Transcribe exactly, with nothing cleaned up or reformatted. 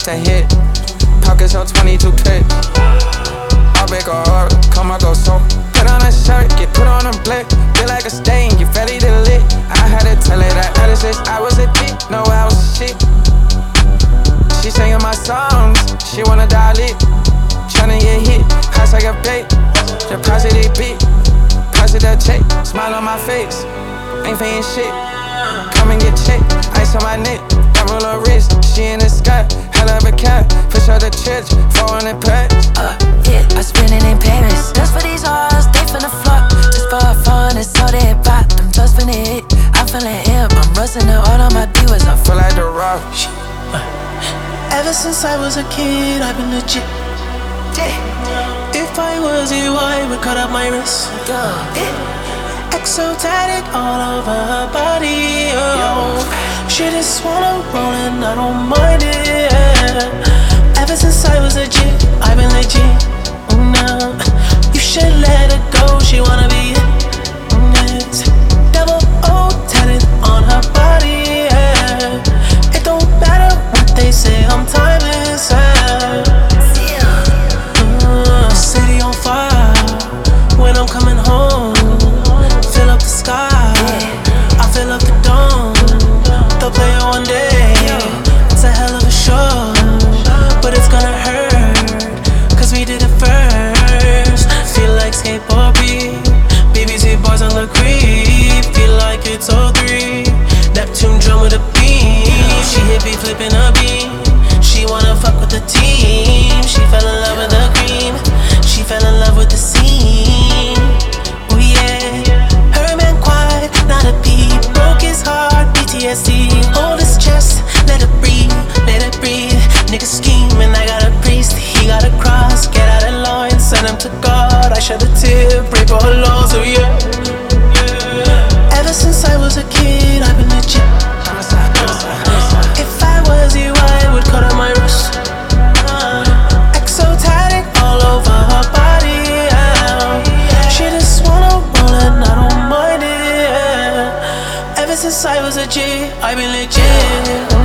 the hit. Pockets on twenty-two K. I'll break a heart, come I go so. Put on a shirt, get put on a blick. Feel like a stain, you ready to lit. I had to tell her that at six I was a dick, no I was a shit. She singing my songs, she wanna dial it. Tryna get hit, house like a bait. Deposit it beat, deposit that check. Smile on my face, ain't paying shit. Come and get checked, ice on my neck. Got roll her wrist, she in the sky. Hell of a cat, push out the church, four hundred packs. Uh, yeah, I spend it in Paris. Just for these hoes, they finna fuck. Just for fun, it's all they bought. Them just finna hit, I'm feeling hip. I'm rusting the all on my divas. I Feel like the rock. Ever since I was a kid, I've been legit. If I was you, I would cut up my wrist. Exotic all over her body. Oh, she just wanna roll and I don't mind it. Ever since I was a G, I've been legit. Oh, no, you should let her go. She wanna be it. Yes. Double O tatted on her body. Yeah. It don't matter what they say, I'm timeless. Yeah. Uh, city on fire when I'm coming home. Fill up the sky, I fill up the dome. They'll play it one day. It's a hell of a show, but it's gonna hurt, cause we did it first. Feel like skateboard beat, B B C boys on the creep. Feel like it's oh three, Neptune drum with a beam. She hit me flipping a beam. She wanna fuck with the team. She fell in love with the green. She fell in love with the scene. Oh yeah, her man quiet, not a beat. Broke his heart, P T S D. Hold his chest, let it breathe, let it breathe. Nigga scheming, I got a priest. He got a cross, get out of line, send him to God. I shed a tear, pray for her loss, oh yeah. Ever since I was a kid, I've been legit. If I was you, I would cut out my wrist. Exotic all over her body. Yeah. She just wanna roll and I don't mind it. Yeah. Ever since I was a G, I've been legit.